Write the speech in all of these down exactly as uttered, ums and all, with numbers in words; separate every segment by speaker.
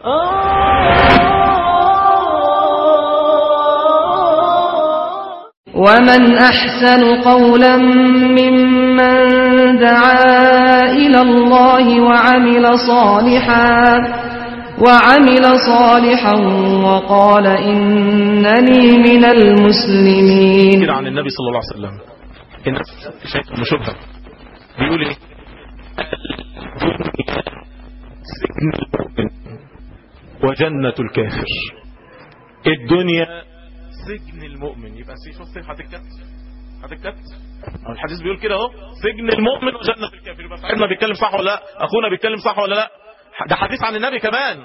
Speaker 1: ومن أحسن قولا ممن دعا إلى الله وعمل صالحا وعمل صالحا وقال إنني من المسلمين.
Speaker 2: عن النبي صلى الله عليه وسلم الناس شيء مشبه بيقول ايه؟ سجن المؤمن وجنة الكافر. الدنيا سجن المؤمن، يبقى شوف هتتكتف هتتكتف الحديث بيقول كده اهو، سجن المؤمن وجنة الكافر. يبقى صاحبنا بيتكلم صح ولا لا؟ اخونا بيتكلم صح ولا لا؟ ده حديث عن النبي كمان.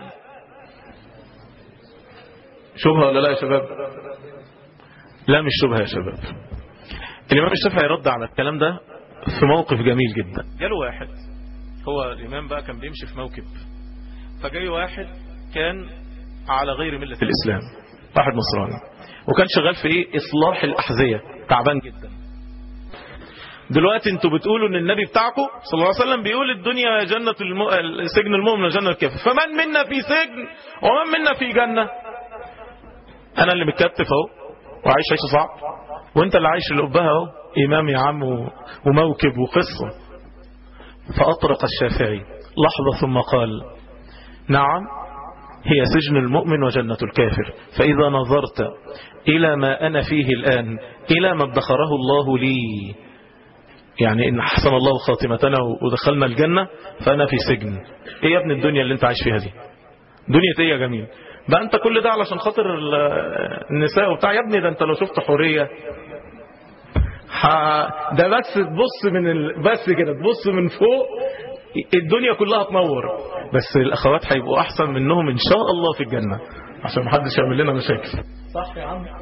Speaker 2: شبهه ولا لا يا شباب؟ لا مش شبهه يا شباب. الامام الشافعي رد على الكلام ده في موقف جميل جدا. جاله واحد، هو الامام بقى كان بيمشي في موكب، فجاي واحد كان على غير ملة الاسلام، واحد نصراني، وكان شغال في ايه؟ اصلاح الاحذية، تعبان جدا. دلوقتي انتوا بتقولوا ان النبي بتاعكم صلى الله عليه وسلم بيقول الدنيا جنة الم... سجن المؤمن وجنة الكافر، فمن منا في سجن ومن منا في جنة؟ انا اللي متكتف اهو وعايش عيش صعب، وانت اللي عايش القبها اهو، امام يا عم وموكب وقصة. فاطرق الشافعي لحظة ثم قال نعم هي سجن المؤمن وجنة الكافر، فإذا نظرت إلى ما أنا فيه الآن، إلى ما ادخره الله لي، يعني إن حسن الله خاتمتنا ودخلنا الجنة، فأنا في سجن. إيه يا ابن الدنيا اللي انت عايش فيها دي؟ دنيا ايه يا جميل؟ بقى انت كل ده علشان خاطر النساء وبتاع؟ يا ابني ده انت لو شفت حورية ده بس تبص من ال... بس كده تبص من فوق الدنيا كلها تنور. بس الاخوات هيبقوا احسن منهم ان شاء الله في الجنة، عشان محدش يعمل لنا مشاكل. صح يا عم؟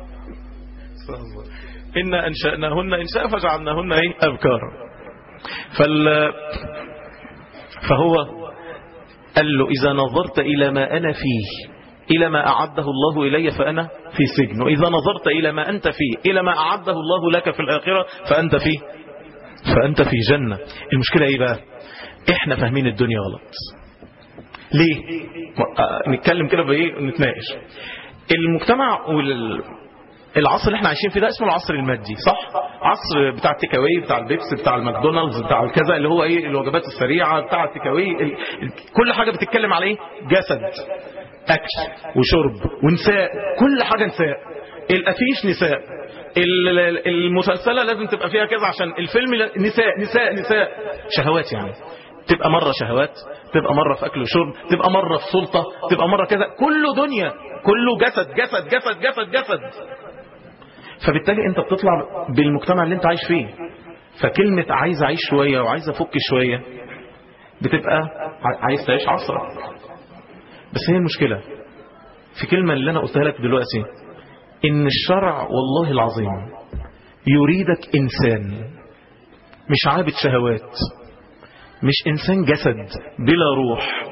Speaker 2: إن أنشأناهن إنشاء فجعلناهن إيه؟ أبكارا. فال... فهو قال له إذا نظرت إلى ما أنا فيه، إلى ما أعده الله إلي، فأنا في سجن، وإذا نظرت إلى ما أنت فيه، إلى ما أعده الله لك في الآخرة، فأنت فيه فأنت في جنة. المشكلة إيه بقى؟ إحنا فاهمين الدنيا غلط. ليه؟ نتكلم كده بإيه ونتناقش. المجتمع وال العصر اللي احنا عايشين فيه ده اسمه العصر المادي، صح؟ عصر بتاع التيكاوي، بتاع البيبس، بتاع الماكدونالدز، بتاع الكذا، اللي هو ايه؟ الوجبات السريعه، بتاع التيكاوي. ال... كل حاجه بتتكلم على ايه؟ جسد، اكل وشرب ونساء، كل حاجه نساء. الافيش نساء، المسلسله لازم تبقى فيها كذا عشان الفيلم نساء نساء نساء. شهوات يعني، تبقى مره شهوات، تبقى مره في اكل وشرب، تبقى مره في سلطه، تبقى مره كذا، كله دنيا، كله جسد جسد جسد جسد جسد. فبالتالي انت بتطلع بالمجتمع اللي انت عايش فيه. فكلمة عايز اعيش شوية وعايز افك شوية بتبقى عايز تعيش عصرك. بس هي المشكلة في كلمة اللي انا قلتها لك دلوقتي، ان الشرع والله العظيم يريدك انسان مش عابد شهوات، مش انسان جسد بلا روح،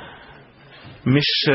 Speaker 2: مش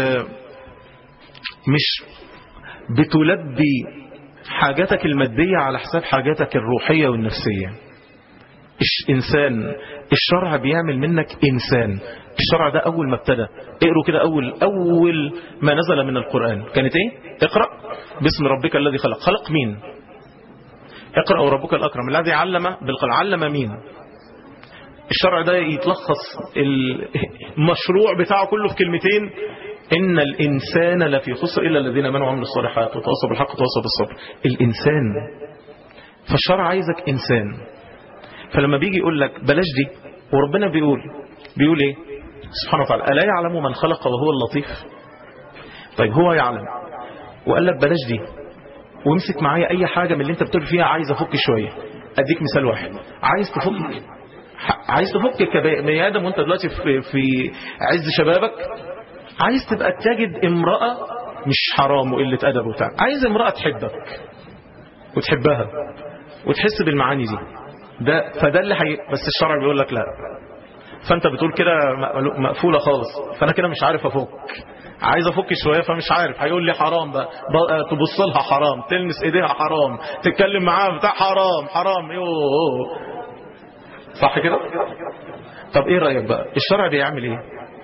Speaker 2: مش بتلبي حاجاتك المادية على حساب حاجاتك الروحية والنفسية. إنسان. الشرع بيعمل منك إنسان. الشرع ده أول ما ابتدى، اقروا كده، أول أول ما نزل من القرآن كانت إيه؟ اقرأ باسم ربك الذي خلق. خلق مين؟ اقرأ وربك الأكرم الذي علم بالقلم. علم مين؟ الشرع ده يتلخص المشروع بتاعه كله في كلمتين: إن الإنسان لفي خسر إلا الذين آمنوا وعملوا الصالحات وتواصوا بالحق وتواصوا بالصبر. الإنسان. فالشرع عايزك إنسان. فلما بيجي يقول لك بلاش دي، وربنا بيقول بيقول إيه سبحانه وتعالى؟ ألا يعلم من خلق وهو اللطيف؟ طيب هو يعلم وقال لك بلاش دي، وامسك معايا أي حاجة من اللي انت بتقول فيها عايز أفك شوية. أديك مثال واحد. عايز تفك عايز تفك كبني آدم وانت دلوقتي في, في عز شبابك، عايز تبقى تجد امرأة مش حرام وقلة أدب وبتاع، عايز امرأة تحبك وتحبها وتحس بالمعاني دي. ده فده اللي حي... بس الشرع بيقول لك لا. فانت بتقول كده مقفولة خالص، فانا كده مش عارف افك، عايز افك شوية فمش عارف. هيقول لي حرام بقى، تبص لها حرام، تلمس ايديها حرام، تتكلم معاها بتاع حرام حرام. يوه صح كده؟ طب ايه رأيك بقى؟ الشرع بيعمل ايه؟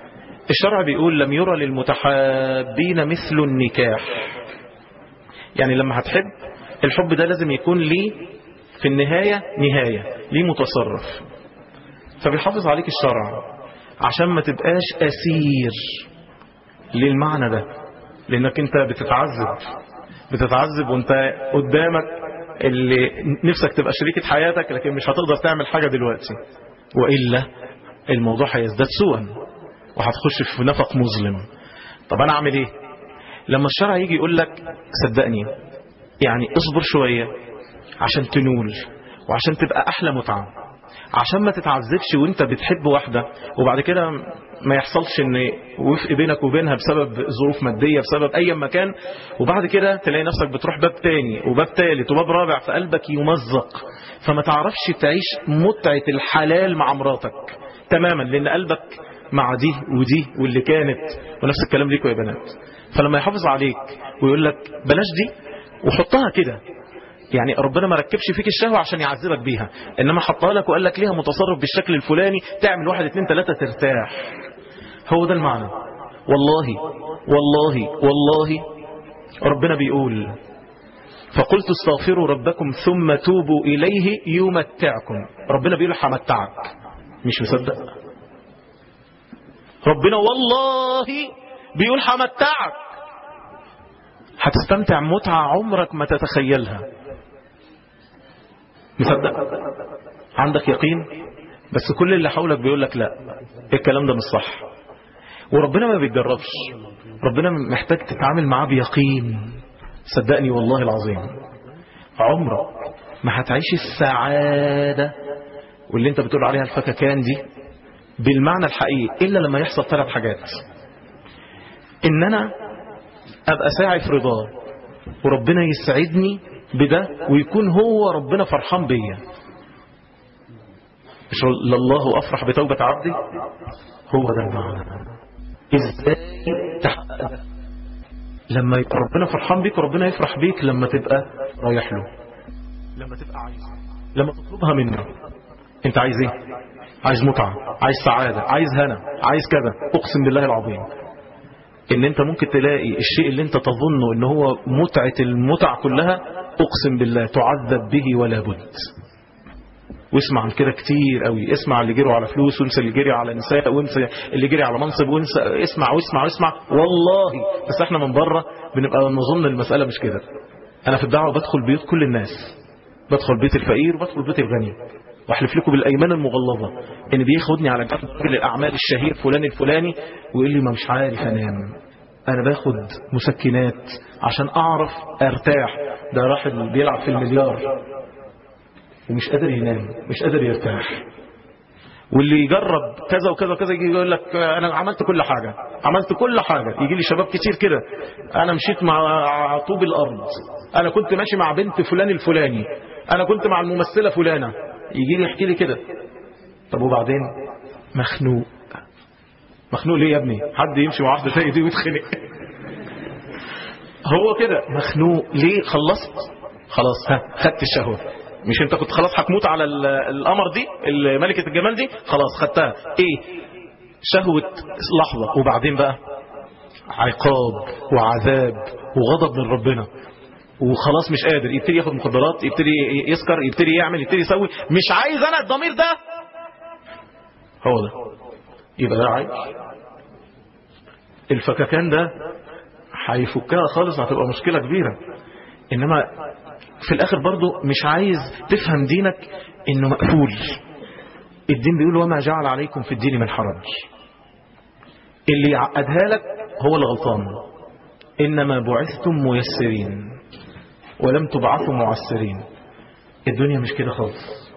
Speaker 2: الشرع بيقول لم يرى للمتحابين مثل النكاح. يعني لما هتحب الحب ده لازم يكون ليه في النهاية نهاية، ليه متصرف. فبيحافظ عليك الشرع عشان ما تبقاش أسير للمعنى ده، لأنك انت بتتعذب بتتعذب وانت قدامك اللي نفسك تبقى شريكة حياتك، لكن مش هتقدر تعمل حاجة دلوقتي، وإلا الموضوع هيزداد سوءا وهتخش في نفق مظلم. طب أنا أعمل إيه؟ لما الشرع يجي يقول لك صدقني يعني اصبر شوية عشان تنول وعشان تبقى أحلى متعة، عشان ما تتعذبش وانت بتحب واحدة وبعد كده ما يحصلش ان وفق بينك وبينها بسبب ظروف مادية بسبب اي مكان، وبعد كده تلاقي نفسك بتروح باب تاني وباب تالت وباب رابع فقلبك يمزق، فما تعرفش تعيش متعة الحلال مع مراتك تماما، لان قلبك مع دي ودي واللي كانت، ونفس الكلام ليكوا يا بنات. فلما يحافظ عليك ويقول لك بلاش دي وحطها كده، يعني ربنا ما ركبش فيك الشهوة عشان يعذبك بيها، انما حطها لك وقال لك ليها متصرف بالشكل الفلاني، تعمل واحد اتنين تلاتة ترتاح. هو ده المعنى. والله والله والله ربنا بيقول فقلت استغفروا ربكم ثم توبوا إليه يمتعكم. ربنا بيقول همتعك، مش مصدق؟ ربنا والله بيقول همتعك، هتستمتع متعة عمرك ما تتخيلها. مصدق؟ عندك يقين؟ بس كل اللي حولك بيقول لك لا، الكلام ده مش صح. وربنا ما بيتجربش، ربنا محتاج تتعامل معاه بيقين. صدقني والله العظيم عمرك ما هتعيش السعادة واللي انت بتقول عليها الفككان دي بالمعنى الحقيقي إلا لما يحصل ثلاث حاجات: إن أنا أبقى ساعي في رضاه وربنا يسعدني بده ويكون هو ربنا فرحان بيا. مش لله أفرح بتوبة عبدي؟ هو ده المعنى. إزاي تحقق ده؟ لما يبقى ربنا فرحان بيك وربنا يفرح بيك لما تبقى رايح له، لما تبقى عايزه، لما تطلبها منه. انت عايز ايه؟ عايز متعة، عايز سعادة، عايز هنا، عايز كذا. اقسم بالله العظيم ان انت ممكن تلاقي الشيء اللي انت تظنه ان هو متعة المتع كلها، اقسم بالله تعذب به ولا بد. واسمع عن كده كتير قوي، اسمع اللي جروا على فلوس وانسى اللي جري على نساء وانسى اللي جري على منصب وانسى، اسمع واسمع واسمع والله. بس احنا من بره بنبقى نظن المسألة مش كده. انا في الدعوة بدخل بيوت كل الناس، بدخل بيت الفقير وبدخل بيت الغني، واحلف لكم بالايمان المغلظة ان بياخدني على جنب رجل الاعمال الشهير فلان الفلاني ويقول لي ما مش عارف انام، انا باخد مسكنات عشان اعرف ارتاح. ده راح بيلعب في المليار ومش قادر ينام، مش قادر يرتاح. واللي يجرب كذا وكذا وكذا يجي يقول لك انا عملت كل حاجة، عملت كل حاجة. يجي لي شباب كتير كده، انا مشيت مع طوب الارض، انا كنت ماشي مع بنت فلان الفلاني، انا كنت مع الممثلة فلانة. يجي لي يحكي لي كده. طب وبعدين؟ مخنوق. مخنوق ليه يا ابني؟ حد يمشي مع واحدة زي دي ويتخنق؟ هو كده مخنوق ليه؟ خلصت خلاص، ها خدت الشهوة. مش انت كنت خلاص هتموت على القمر دي ملكة الجمال دي؟ خلاص خدتها. ايه؟ شهوة لحظة. وبعدين بقى عقاب وعذاب وغضب من ربنا، وخلاص مش قادر، يبتدي ياخد مخدرات، يبتدي يسكر، يبتدي يعمل، يبتدي يسوي. مش عايز انا الضمير ده. هو ده يبقى ده عايز. الفككان ده هيفكها خالص، هتبقى مشكلة كبيرة. انما في الاخر برضو مش عايز تفهم دينك انه مقفول. الدين بيقول وما جعل عليكم في الدين من حرج. اللي يعقدها لك هو الغلطان. انما بعثتم ميسرين ولم تبعثوا معسرين. الدنيا مش كده خالص.